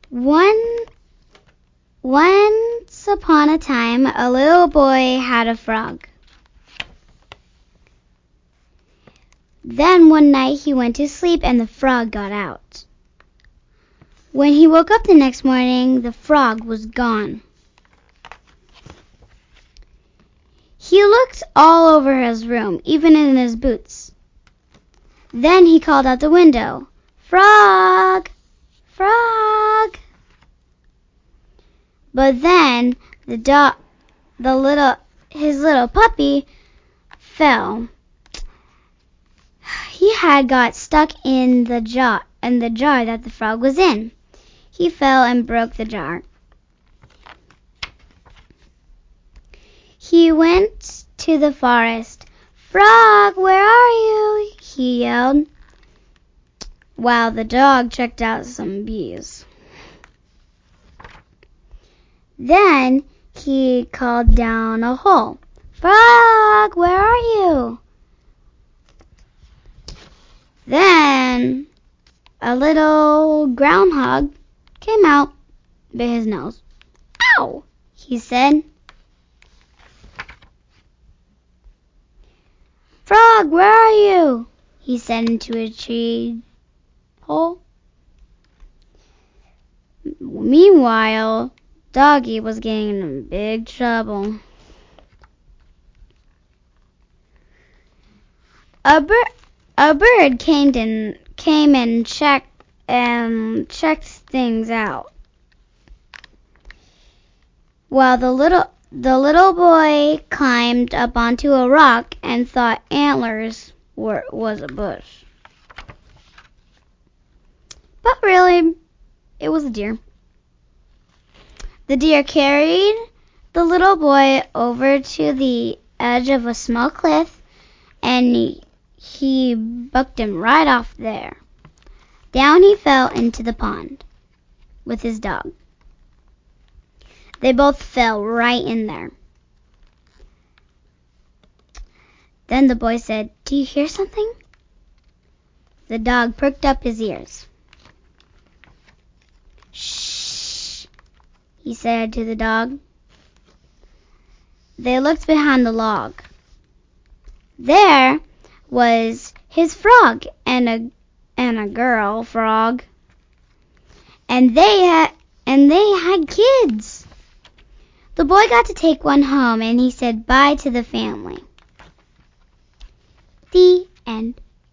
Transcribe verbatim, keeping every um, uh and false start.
One, once upon a time, a little boy had a frog. Then one night he went to sleep and the frog got out. When he woke up the next morning, the frog was gone. He looked all over his room, even in his boots. Then he called out the window, "Frog! Frog!" But then the dog, the little, his little puppy fell. He had got stuck in the jar, in the jar that the frog was in. He fell and broke the jar. He went to the forest. "Frog, where are you?" he yelled, while the dog checked out some bees. Then he called down a hole, "Frog, where are you?" Then a little groundhog came out, bit his nose. "Ow!" he said. "Frog, where are you?" he said into a tree hole. Meanwhile, Doggy was getting in big trouble. A bird, a bird came and came and checked and checked things out, while the little the little boy climbed up onto a rock and thought antlers were was a bush. But really, it was a deer. The deer carried the little boy over to the edge of a small cliff, and he, he bucked him right off there. Down he fell into the pond with his dog. They both fell right in there. Then the boy said, "Do you hear something?" The dog perked up his ears. "Shh," he said to the dog. They looked behind the log. There was his frog and a and a girl frog, and they had and they had kids. The boy got to take one home, and he said bye to the family. The end.